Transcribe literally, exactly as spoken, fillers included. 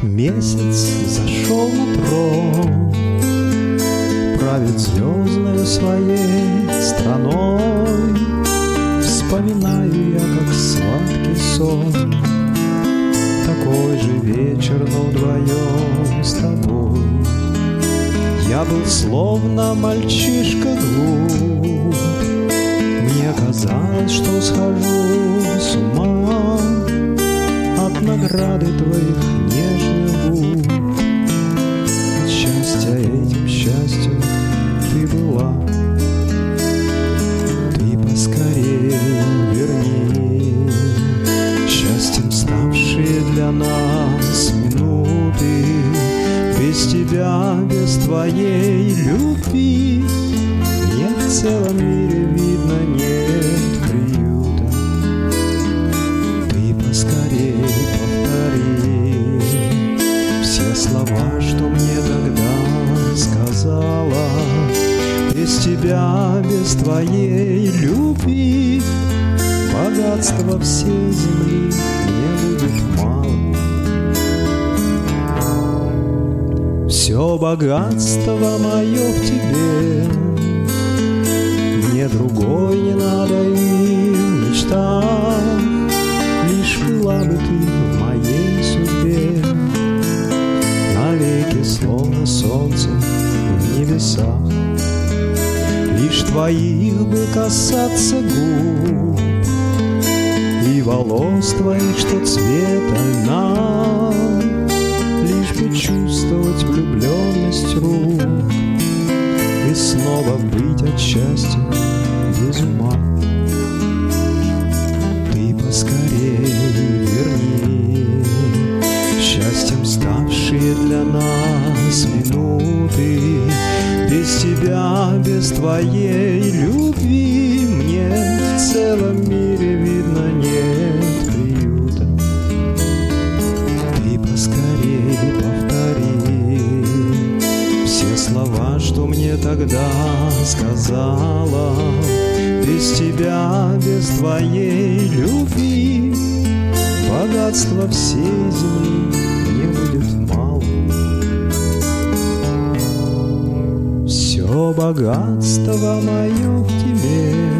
Месяц зашел на трон, правит звездною своей страной. Вспоминаю я, как сладкий сон, такой же вечер, но вдвоем с тобой. Я был словно мальчишка глуп, мне казалось, что схожу с ума от награды твоих нежных губ. От счастья этим счастьем ты была, ты поскорее верни. Счастьем ставшие для нас минуты, без тебя, без твоей любви мне в целом мире видно нет приюта. Ты поскорей повтори все слова, что мне тогда сказала. Без тебя, без твоей любви богатства всей земли мне будет мало. Все богатство мое в тебе, мне другой не надо и в мечтах. Лишь была бы ты в моей судьбе, навеки словно солнце в небесах. Лишь твоих бы касаться губ и волос твоих, что цвета льна. Лишь бы чувствовать влюбленность рук и снова быть от счастья без ума. Ты поскорее верни счастьем ставшие для нас минуты. Без тебя, без твоей любви мне в целом мире видно нет приюта. Ты поскорее повтори все слова, что мне тогда сказала. Без тебя, без твоей любви богатства всей земли мне будет мало. Все богатство мое в тебе,